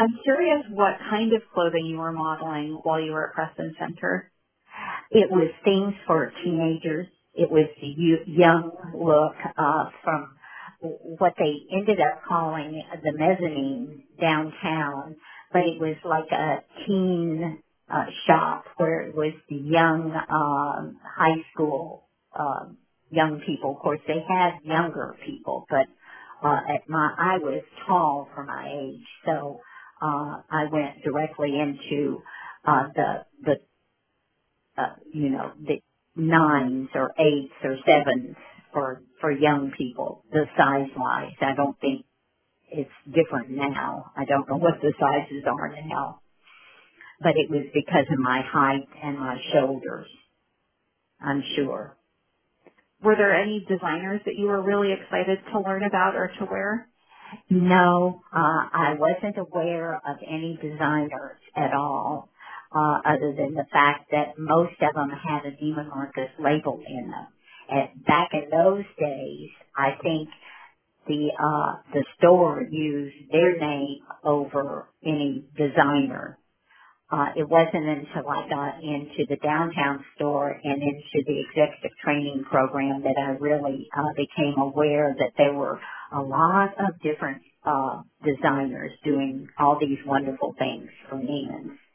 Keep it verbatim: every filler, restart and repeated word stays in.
I'm curious what kind of clothing you were modeling while you were at Preston Center. It was things for teenagers. It was the yo- young look uh, from what they ended up calling the mezzanine downtown, but it was like a teen uh, shop where it was the young um, high school um, young people. Of course, they had younger people, but uh, at my I was tall for my age, so uh, I went directly into uh, the the uh, you know, the nines or eights or sevens for, for young people, the size wise. I don't think it's different now. I don't know what the sizes are now, but it was because of my height and my shoulders, I'm sure. Were there any designers that you were really excited to learn about or to wear? No, uh, I wasn't aware of any designers at all, uh, other than the fact that most of them had a Neiman Marcus label in them. And back in those days, I think the, uh, the store used their name over any designer. Uh, it wasn't until I got into the downtown store and into the executive training program that I really uh, became aware that there were a lot of different uh, designers doing all these wonderful things for Neiman's.